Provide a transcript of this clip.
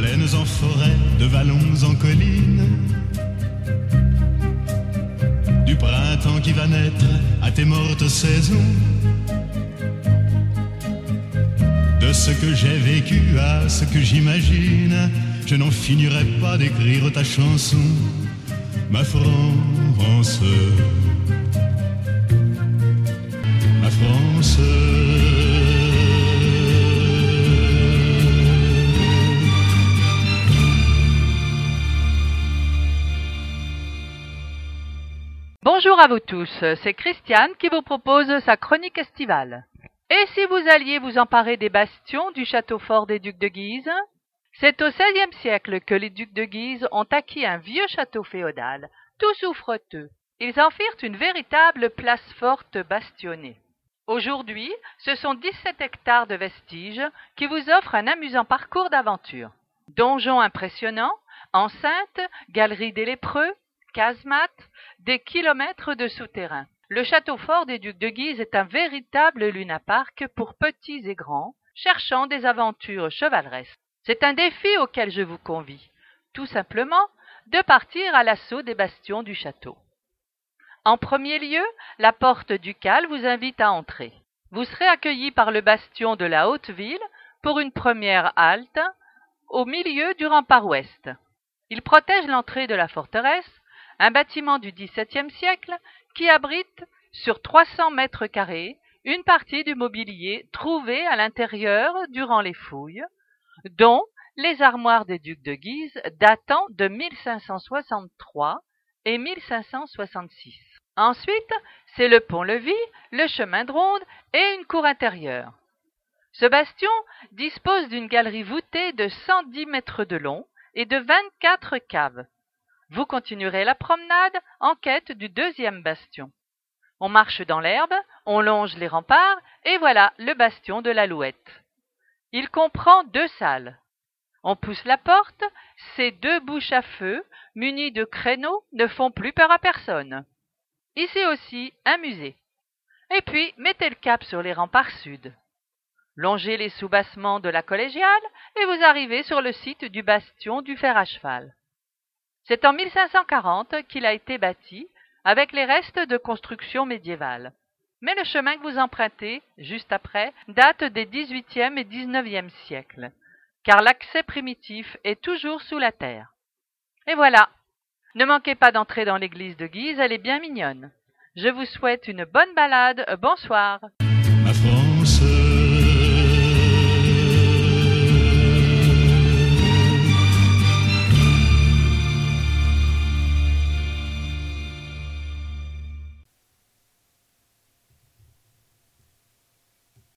plaines en forêt, de vallons en collines, du printemps qui va naître à tes mortes saisons, de ce que j'ai vécu à ce que j'imagine, je n'en finirai pas d'écrire ta chanson, ma France, ma France. Bonjour à vous tous, c'est Christiane qui vous propose sa chronique estivale. Et si vous alliez vous emparer des bastions du château fort des ducs de Guise? C'est au XVIe siècle que les ducs de Guise ont acquis un vieux château féodal, tout souffreteux. Ils en firent une véritable place forte bastionnée. Aujourd'hui, ce sont 17 hectares de vestiges qui vous offrent un amusant parcours d'aventure. Donjons impressionnants, enceintes, galeries des lépreux, casemates, des kilomètres de souterrains. Le château fort des ducs de Guise est un véritable lunapark pour petits et grands, cherchant des aventures chevaleresques. C'est un défi auquel je vous convie, tout simplement, de partir à l'assaut des bastions du château. En premier lieu, la porte ducale vous invite à entrer. Vous serez accueilli par le bastion de la Haute-Ville pour une première halte au milieu du rempart ouest. Il protège l'entrée de la forteresse, un bâtiment du XVIIe siècle qui abrite sur 300 mètres carrés une partie du mobilier trouvé à l'intérieur durant les fouilles, dont les armoires des ducs de Guise datant de 1563 et 1566. Ensuite, c'est le pont-levis, le chemin de ronde et une cour intérieure. Ce bastion dispose d'une galerie voûtée de 110 mètres de long et de 24 caves. Vous continuerez la promenade en quête du deuxième bastion. On marche dans l'herbe, on longe les remparts et voilà le bastion de l'Alouette. Il comprend 2 salles. On pousse la porte, ces 2 bouches à feu, munies de créneaux, ne font plus peur à personne. Ici aussi, un musée. Et puis, mettez le cap sur les remparts sud. Longez les soubassements de la collégiale et vous arrivez sur le site du bastion du fer à cheval. C'est en 1540 qu'il a été bâti, avec les restes de construction médiévale. Mais le chemin que vous empruntez, juste après, date des XVIIIe et XIXe siècles, car l'accès primitif est toujours sous la terre. Et voilà, ne manquez pas d'entrer dans l'église de Guise, elle est bien mignonne. Je vous souhaite une bonne balade, bonsoir.